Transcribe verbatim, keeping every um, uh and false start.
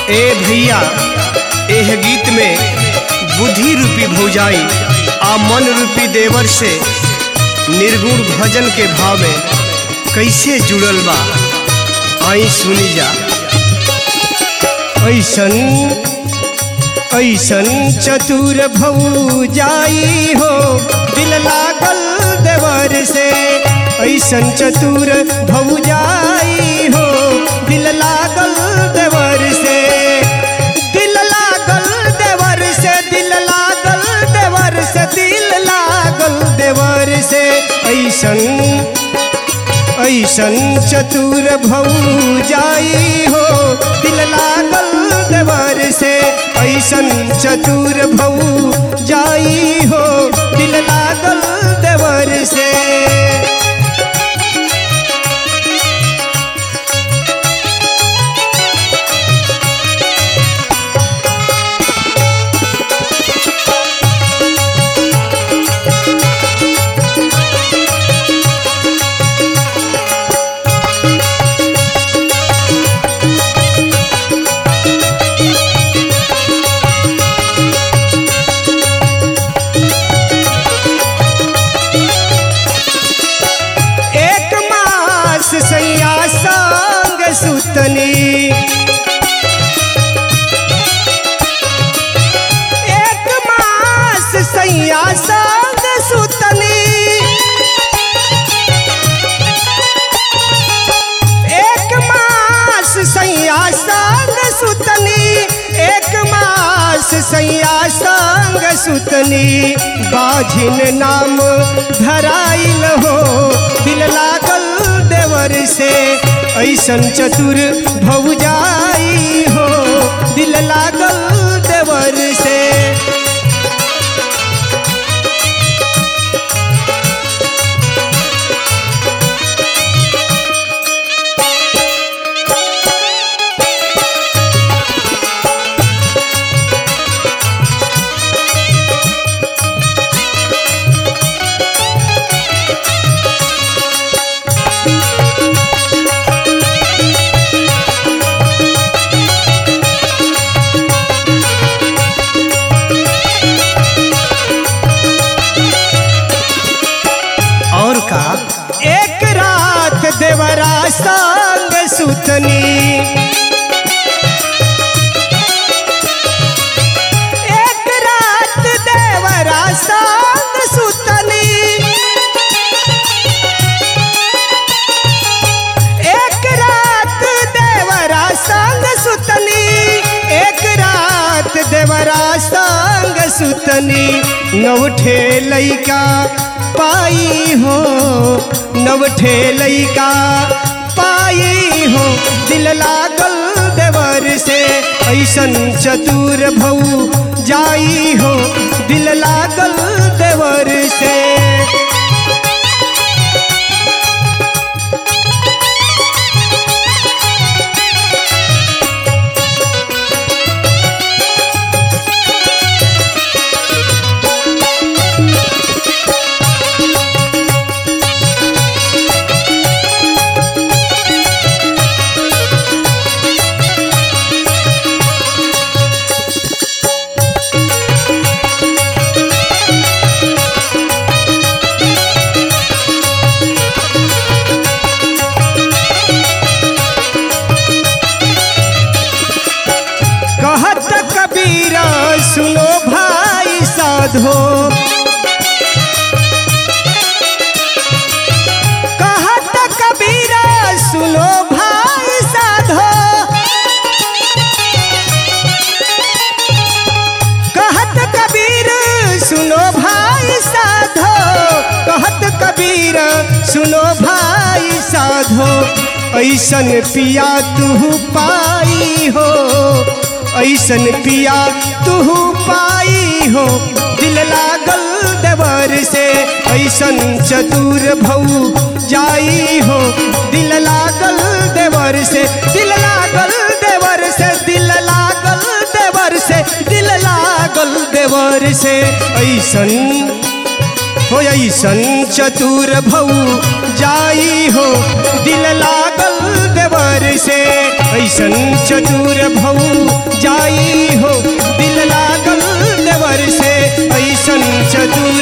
ए भैया एह गीत में बुद्धि रूपी भौजाई आ मन रूपी देवर से निर्गुण भजन के भाव में कैसे जुड़ल बा आई सुनी जा। ऐसन ऐसन चतुर भौजाई हो दिल लागल देवर से, ऐसन चतुर भौजाई हो दिल लागल देवर से, दिल लागल देवर से, दिल लागल देवर से, दिल लागल देवर से। ऐसन ऐसन चतुर भौजाई हो दिल लागल देवर से, ऐसन चतुर भौजाई हो दिल लागल देवर से। सैया संग सुतनी एक मास सैया संग सुतनी, एक मास सैया संग सुतनी, एक मास सैया संग सुतनी। बाझिन नाम धराइल हो दिल लागल देवर से, ऐसन चतुर भौजाई हो दिल लागल देवर से। एक रात देवरा संग सुतनी, एक रात देवरा संग सुतनी, एक रात देवरा संग सुतनी, एक रात देवरा संग सुतनी। नवठे लइका पाई हो नवठे लइका पाई हो दिल लागल देवर से, ऐसन चतुर भौजाई हो दिल लागल देवर से। सुनो भाई साधो कहत कबीरा सुनो भाई साधो, कहत कबीर सुनो भाई साधो, कहत कबीर सुनो भाई साधो। ऐसन पिया तू पाई हो, ऐसन पिया तू पाई हो दिल लागल देवर से, ऐसन चतुर भौजाई हो दिल लागल देवर से, दिल लागल देवर से, दिल लागल देवर से, दिल लागल देवर से। ऐसन हो ऐसन चतुर भौजाई हो दिल लागल देवर से, ऐसन चतुर भौ चतुर